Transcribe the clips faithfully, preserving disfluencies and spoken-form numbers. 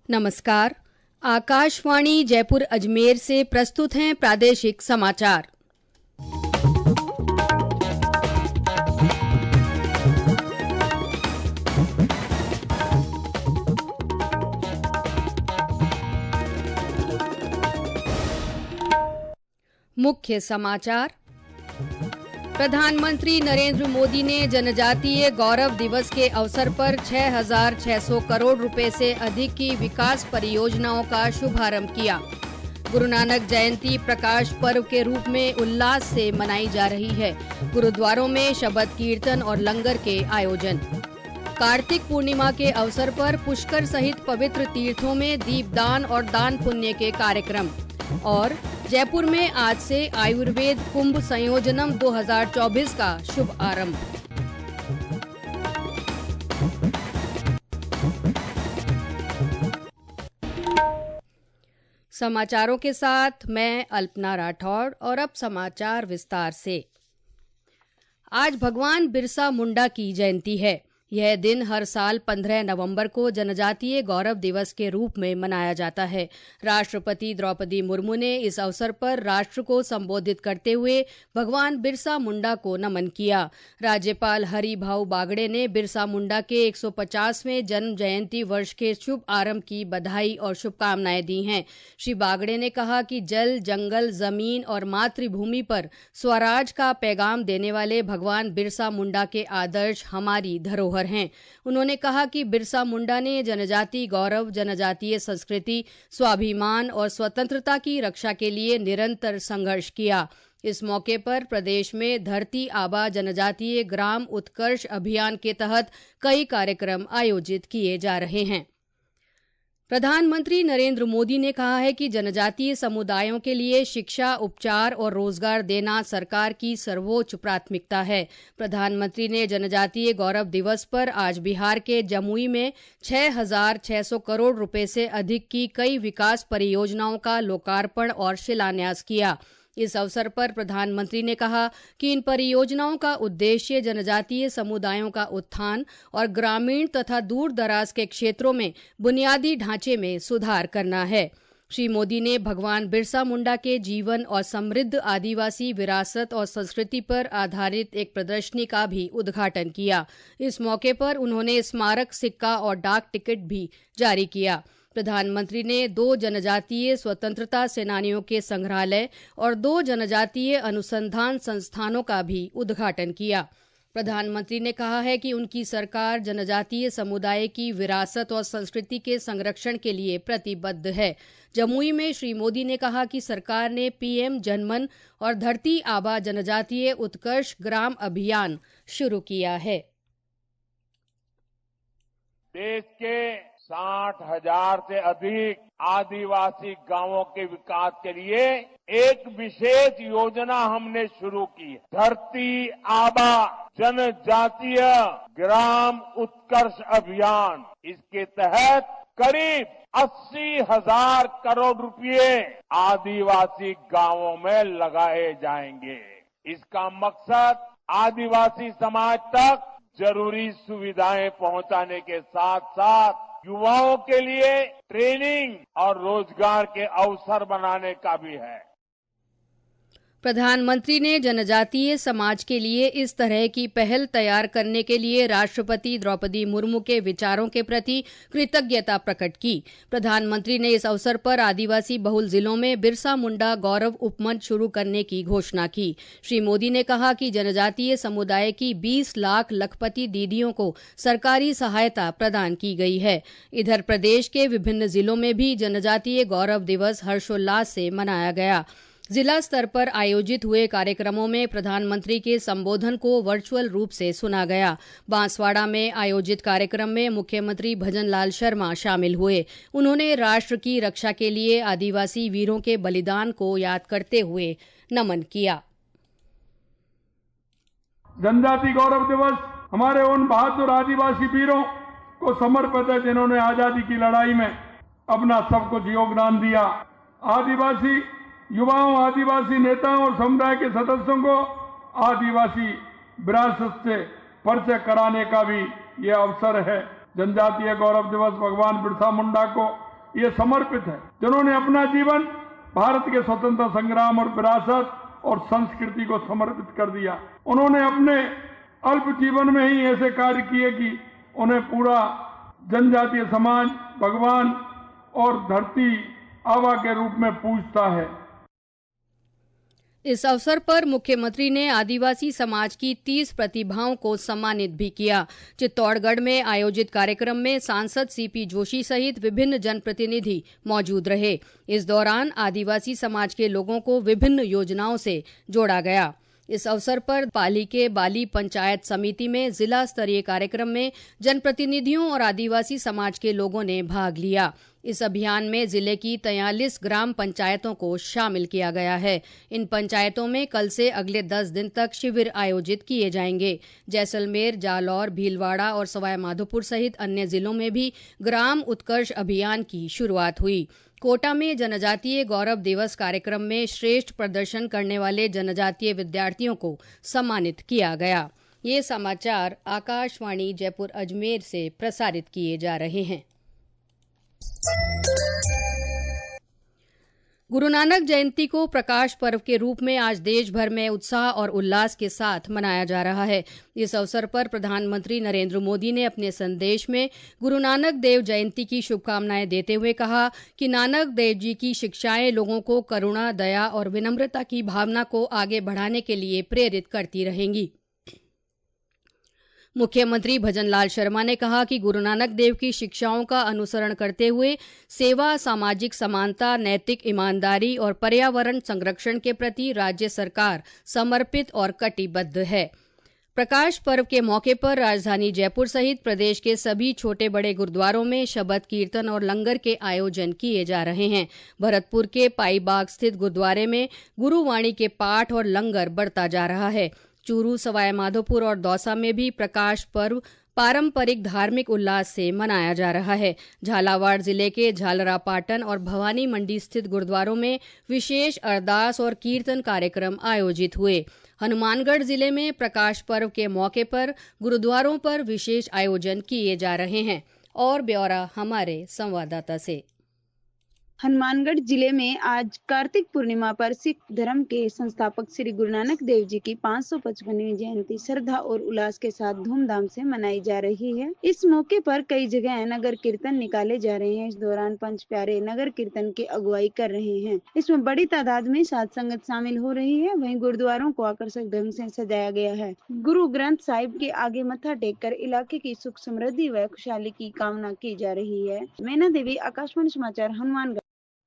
नमस्कार। आकाशवाणी जयपुर अजमेर से प्रस्तुत हैं प्रादेशिक समाचार। मुख्य समाचार। प्रधानमंत्री नरेंद्र मोदी ने जनजातीय गौरव दिवस के अवसर पर छह हज़ार छह सौ करोड़ रुपए से अधिक की विकास परियोजनाओं का शुभारंभ किया। गुरु नानक जयंती प्रकाश पर्व के रूप में उल्लास से मनाई जा रही है। गुरुद्वारों में शबद कीर्तन और लंगर के आयोजन। कार्तिक पूर्णिमा के अवसर पर पुष्कर सहित पवित्र तीर्थों में दीपदान और दान पुण्य के कार्यक्रम। और जयपुर में आज से आयुर्वेद कुंभ संयोजनम दो हज़ार चौबीस का शुभ आरंभ। समाचारों के साथ मैं अल्पना राठौड़ और अब समाचार विस्तार से। आज भगवान बिरसा मुंडा की जयंती है। यह दिन हर साल पंद्रह नवंबर को जनजातीय गौरव दिवस के रूप में मनाया जाता है। राष्ट्रपति द्रौपदी मुर्मू ने इस अवसर पर राष्ट्र को संबोधित करते हुए भगवान बिरसा मुंडा को नमन किया। राज्यपाल हरि भाऊ बागड़े ने बिरसा मुंडा के एक सौ पचासवें जन्म जयंती वर्ष के शुभ आरंभ की बधाई और शुभकामनाएं दी हैं। श्री बागड़े ने कहा कि जल, जंगल, जमीन और मातृभूमि पर स्वराज का पैगाम देने वाले भगवान बिरसा मुंडा के आदर्श हमारी धरोहर हैं। उन्होंने कहा कि बिरसा मुंडा ने जनजाति गौरव, जनजातीय संस्कृति, स्वाभिमान और स्वतंत्रता की रक्षा के लिए निरंतर संघर्ष किया। इस मौके पर प्रदेश में धरती आबा जनजातीय ग्राम उत्कर्ष अभियान के तहत कई कार्यक्रम आयोजित किए जा रहे हैं। प्रधानमंत्री नरेंद्र मोदी ने कहा है कि जनजातीय समुदायों के लिए शिक्षा, उपचार और रोजगार देना सरकार की सर्वोच्च प्राथमिकता है। प्रधानमंत्री ने जनजातीय गौरव दिवस पर आज बिहार के जमुई में छह हज़ार छह सौ करोड़ रुपए से अधिक की कई विकास परियोजनाओं का लोकार्पण और शिलान्यास किया। इस अवसर पर प्रधानमंत्री ने कहा कि इन परियोजनाओं का उद्देश्य जनजातीय समुदायों का उत्थान और ग्रामीण तथा दूर दराज के क्षेत्रों में बुनियादी ढांचे में सुधार करना है। श्री मोदी ने भगवान बिरसा मुंडा के जीवन और समृद्ध आदिवासी विरासत और संस्कृति पर आधारित एक प्रदर्शनी का भी उद्घाटन किया। इस मौके पर उन्होंने स्मारक सिक्का और डाक टिकट भी जारी किया। प्रधानमंत्री ने दो जनजातीय स्वतंत्रता सेनानियों के संग्रहालय और दो जनजातीय अनुसंधान संस्थानों का भी उद्घाटन किया। प्रधानमंत्री ने कहा है कि उनकी सरकार जनजातीय समुदाय की विरासत और संस्कृति के संरक्षण के लिए प्रतिबद्ध है। जमुई में श्री मोदी ने कहा कि सरकार ने पीएम जनमन और धरती आबा जनजातीय उत्कर्ष ग्राम अभियान शुरू किया है। देश के साठ हजार से अधिक आदिवासी गांवों के विकास के लिए एक विशेष योजना हमने शुरू की है। धरती आबा जनजातीय ग्राम उत्कर्ष अभियान। इसके तहत करीब अस्सी हजार करोड़ रुपए आदिवासी गांवों में लगाए जाएंगे। इसका मकसद आदिवासी समाज तक जरूरी सुविधाएं पहुंचाने के साथ साथ युवाओं के लिए ट्रेनिंग और रोजगार के अवसर बनाने का भी है। प्रधानमंत्री ने जनजातीय समाज के लिए इस तरह की पहल तैयार करने के लिए राष्ट्रपति द्रौपदी मुर्मू के विचारों के प्रति कृतज्ञता प्रकट की। प्रधानमंत्री ने इस अवसर पर आदिवासी बहुल जिलों में बिरसा मुंडा गौरव उपमंच शुरू करने की घोषणा की। श्री मोदी ने कहा कि जनजातीय समुदाय की बीस लाख लखपति दीदियों को सरकारी सहायता प्रदान की गई है। इधर प्रदेश के विभिन्न जिलों में भी जनजातीय गौरव दिवस हर्षोल्लास से मनाया गया। जिला स्तर पर आयोजित हुए कार्यक्रमों में प्रधानमंत्री के संबोधन को वर्चुअल रूप से सुना गया। बांसवाड़ा में आयोजित कार्यक्रम में मुख्यमंत्री भजनलाल शर्मा शामिल हुए। उन्होंने राष्ट्र की रक्षा के लिए आदिवासी वीरों के बलिदान को याद करते हुए नमन किया। जनजाति गौरव दिवस हमारे उन बहादुर आदिवासी वीरों को समर्पित है जिन्होंने आजादी की लड़ाई में अपना सब कुछ योगदान दिया। आदिवासी युवाओं, आदिवासी नेताओं और समुदाय के सदस्यों को आदिवासी विरासत से परिचय कराने का भी ये अवसर है। जनजातीय गौरव दिवस भगवान बिरसा मुंडा को ये समर्पित है, जिन्होंने अपना जीवन भारत के स्वतंत्रता संग्राम और विरासत और संस्कृति को समर्पित कर दिया। उन्होंने अपने अल्प जीवन में ही ऐसे कार्य किए कि उन्हें पूरा जनजातीय समाज भगवान और धरती आबा के रूप में पूजता है। इस अवसर पर मुख्यमंत्री ने आदिवासी समाज की तीस प्रतिभाओं को सम्मानित भी किया। चित्तौड़गढ़ में आयोजित कार्यक्रम में सांसद सीपी जोशी सहित विभिन्न जनप्रतिनिधि मौजूद रहे। इस दौरान आदिवासी समाज के लोगों को विभिन्न योजनाओं से जोड़ा गया। इस अवसर पर पाली के बाली पंचायत समिति में जिला स्तरीय कार्यक्रम में जनप्रतिनिधियों और आदिवासी समाज के लोगों ने भाग लिया। इस अभियान में जिले की तैंतालीस ग्राम पंचायतों को शामिल किया गया है। इन पंचायतों में कल से अगले दस दिन तक शिविर आयोजित किए जाएंगे। जैसलमेर, जालौर, भीलवाड़ा और सवाईमाधोपुर सहित अन्य जिलों में भी ग्राम उत्कर्ष अभियान की शुरुआत हुई। कोटा में जनजातीय गौरव दिवस कार्यक्रम में श्रेष्ठ प्रदर्शन करने वाले जनजातीय विद्यार्थियों को सम्मानित किया गया। ये समाचार आकाशवाणी जयपुर अजमेर से प्रसारित किए जा रहे हैं। गुरु नानक जयंती को प्रकाश पर्व के रूप में आज देश भर में उत्साह और उल्लास के साथ मनाया जा रहा है। इस अवसर पर प्रधानमंत्री नरेंद्र मोदी ने अपने संदेश में गुरु नानक देव जयंती की शुभकामनाएं देते हुए कहा कि नानक देव जी की शिक्षाएं लोगों को करुणा, दया और विनम्रता की भावना को आगे बढ़ाने के लिए प्रेरित करती रहेंगी। मुख्यमंत्री भजनलाल शर्मा ने कहा कि गुरु नानक देव की शिक्षाओं का अनुसरण करते हुए सेवा, सामाजिक समानता, नैतिक ईमानदारी और पर्यावरण संरक्षण के प्रति राज्य सरकार समर्पित और कटिबद्ध है। प्रकाश पर्व के मौके पर राजधानी जयपुर सहित प्रदेश के सभी छोटे बड़े गुरुद्वारों में शबद कीर्तन और लंगर के आयोजन किए जा रहे हैं। भरतपुर के पाईबाग स्थित गुरुद्वारे में गुरुवाणी के पाठ और लंगर बढ़ता जा रहा है। चूरू, सवाईमाधोपुर और दौसा में भी प्रकाश पर्व पारंपरिक धार्मिक उल्लास से मनाया जा रहा है। झालावाड़ जिले के झालरापाटन और भवानी मंडी स्थित गुरुद्वारों में विशेष अरदास और कीर्तन कार्यक्रम आयोजित हुए। हनुमानगढ़ जिले में प्रकाश पर्व के मौके पर गुरुद्वारों पर विशेष आयोजन किए जा रहे हैं। और ब्यौरा हमारे संवाददाता से। हनुमानगढ़ जिले में आज कार्तिक पूर्णिमा पर सिख धर्म के संस्थापक श्री गुरु नानक देव जी की पाँच सौ पचपनवीं जयंती श्रद्धा और उल्लास के साथ धूमधाम से मनाई जा रही है। इस मौके पर कई जगह नगर कीर्तन निकाले जा रहे हैं। इस दौरान पंच प्यारे नगर कीर्तन की अगुवाई कर रहे हैं। इसमें बड़ी तादाद में साध संगत शामिल हो रही है। वहीं गुरुद्वारों को आकर्षक ढंग से सजाया गया है। गुरु ग्रंथ साहिब के आगे मत्था टेक कर इलाके की सुख समृद्धि व खुशहाली की कामना की जा रही है। मैना देवी, आकाशवाणी समाचार, हनुमानगढ़।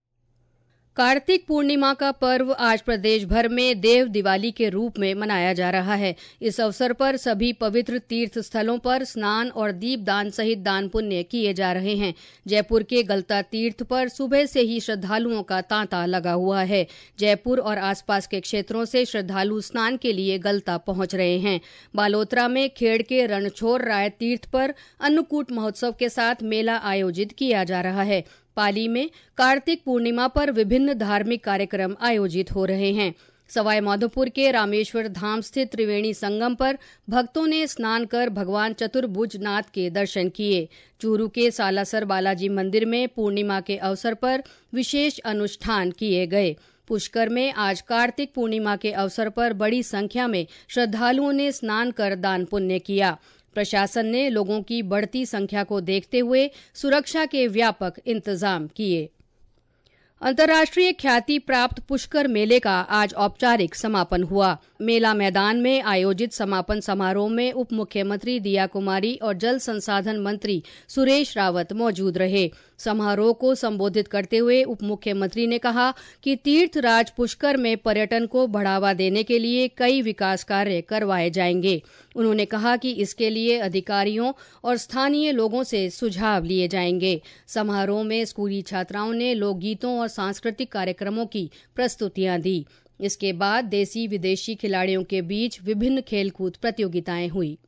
कार्तिक पूर्णिमा का पर्व आज प्रदेश भर में देव दिवाली के रूप में मनाया जा रहा है। इस अवसर पर सभी पवित्र तीर्थ स्थलों पर स्नान और दीपदान सहित दान पुण्य किए जा रहे हैं। जयपुर के गलता तीर्थ पर सुबह से ही श्रद्धालुओं का तांता लगा हुआ है। जयपुर और आसपास के क्षेत्रों से श्रद्धालु स्नान के लिए गलता पहुंच रहे हैं। बालोतरा में खेड़ के रणछोड़ राय तीर्थ पर अन्नकूट महोत्सव के साथ मेला आयोजित किया जा रहा है। पाली में कार्तिक पूर्णिमा पर विभिन्न धार्मिक कार्यक्रम आयोजित हो रहे हैं। सवाईमाधोपुर के रामेश्वर धाम स्थित त्रिवेणी संगम पर भक्तों ने स्नान कर भगवान चतुर्भुजनाथ के दर्शन किए। चूरू के सालासर बालाजी मंदिर में पूर्णिमा के अवसर पर विशेष अनुष्ठान किए गए। पुष्कर में आज कार्तिक पूर्णिमा के अवसर पर बड़ी संख्या में श्रद्धालुओं ने स्नान कर दान पुण्य किया। प्रशासन ने लोगों की बढ़ती संख्या को देखते हुए सुरक्षा के व्यापक इंतजाम किए। अंतर्राष्ट्रीय ख्याति प्राप्त पुष्कर मेले का आज औपचारिक समापन हुआ। मेला मैदान में आयोजित समापन समारोह में उप मुख्यमंत्री दिया कुमारी और जल संसाधन मंत्री सुरेश रावत मौजूद रहे। समारोह को संबोधित करते हुए उप मुख्यमंत्री ने कहा कि तीर्थराज पुष्कर में पर्यटन को बढ़ावा देने के लिए कई विकास कार्य करवाए जाएंगे। उन्होंने कहा कि इसके लिए अधिकारियों और स्थानीय लोगों से सुझाव लिए जाएंगे। समारोह में स्कूली छात्राओं ने लोकगीतों और सांस्कृतिक कार्यक्रमों की प्रस्तुतियां दी। इसके बाद देसी विदेशी खिलाड़ियों के बीच विभिन्न खेलकूद प्रतियोगिताएं हुई।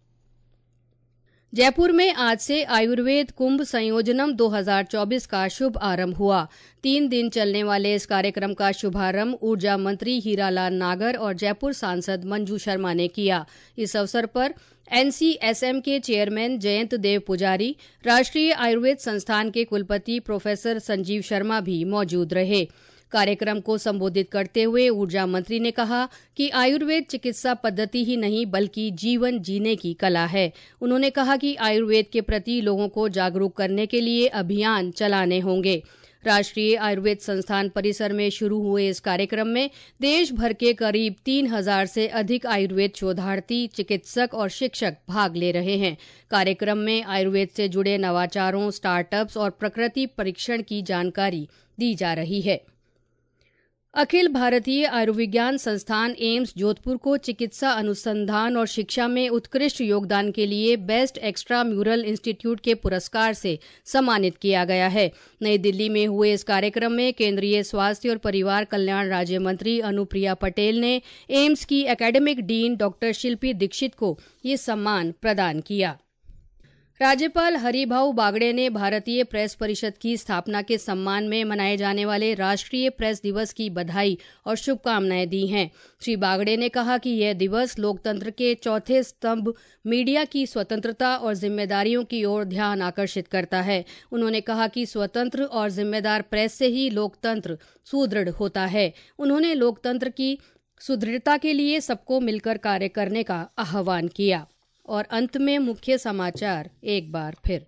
जयपुर में आज से आयुर्वेद कुंभ संयोजनम दो हज़ार चौबीस का शुभ आरंभ हुआ। तीन दिन चलने वाले इस कार्यक्रम का शुभारंभ ऊर्जा मंत्री हीरालाल नागर और जयपुर सांसद मंजू शर्मा ने किया। इस अवसर पर एन सी एस एम के चेयरमैन जयंत देव पुजारी, राष्ट्रीय आयुर्वेद संस्थान के कुलपति प्रोफेसर संजीव शर्मा भी मौजूद रहे। कार्यक्रम को संबोधित करते हुए ऊर्जा मंत्री ने कहा कि आयुर्वेद चिकित्सा पद्धति ही नहीं बल्कि जीवन जीने की कला है। उन्होंने कहा कि आयुर्वेद के प्रति लोगों को जागरूक करने के लिए अभियान चलाने होंगे। राष्ट्रीय आयुर्वेद संस्थान परिसर में शुरू हुए इस कार्यक्रम में देश भर के करीब तीन हजार से अधिक आयुर्वेद शोधार्थी, चिकित्सक और शिक्षक भाग ले रहे हैं। कार्यक्रम में आयुर्वेद से जुड़े नवाचारों, स्टार्टअप्स और प्रकृति परीक्षण की जानकारी दी जा रही है। अखिल भारतीय आयुर्विज्ञान संस्थान एम्स जोधपुर को चिकित्सा अनुसंधान और शिक्षा में उत्कृष्ट योगदान के लिए बेस्ट एक्स्ट्रा म्यूरल इंस्टीट्यूट के पुरस्कार से सम्मानित किया गया है। नई दिल्ली में हुए इस कार्यक्रम में केंद्रीय स्वास्थ्य और परिवार कल्याण राज्य मंत्री अनुप्रिया पटेल ने एम्स की academic dean doctor Shilpi Dikshit को ये सम्मान प्रदान किया। राज्यपाल हरिभाऊ बागड़े ने भारतीय प्रेस परिषद की स्थापना के सम्मान में मनाए जाने वाले राष्ट्रीय प्रेस दिवस की बधाई और शुभकामनाएं दी हैं। श्री बागड़े ने कहा कि यह दिवस लोकतंत्र के चौथे स्तंभ मीडिया की स्वतंत्रता और जिम्मेदारियों की ओर ध्यान आकर्षित करता है। उन्होंने कहा कि स्वतंत्र और जिम्मेदार प्रेस से ही लोकतंत्र सुदृढ़ होता है। उन्होंने लोकतंत्र की सुदृढ़ता के लिए सबको मिलकर कार्य करने का आह्वान किया। और अंत में मुख्य समाचार एक बार फिर।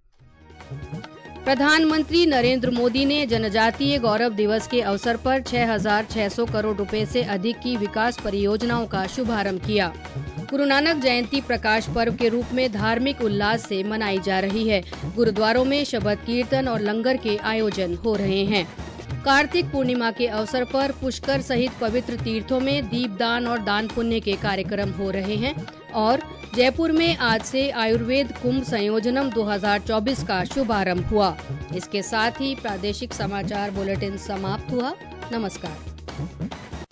प्रधानमंत्री नरेंद्र मोदी ने जनजातीय गौरव दिवस के अवसर पर छह हजार छह सौ करोड़ रुपए से अधिक की विकास परियोजनाओं का शुभारंभ किया। गुरु नानक जयंती प्रकाश पर्व के रूप में धार्मिक उल्लास से मनाई जा रही है। गुरुद्वारों में शबद कीर्तन और लंगर के आयोजन हो रहे हैं। कार्तिक पूर्णिमा के अवसर पर पुष्कर सहित पवित्र तीर्थों में दीपदान और दान पुण्य के कार्यक्रम हो रहे हैं। और जयपुर में आज से आयुर्वेद कुंभ संयोजनम दो हजार चौबीस का शुभारंभ हुआ। इसके साथ ही प्रादेशिक समाचार बुलेटिन समाप्त हुआ। नमस्कार।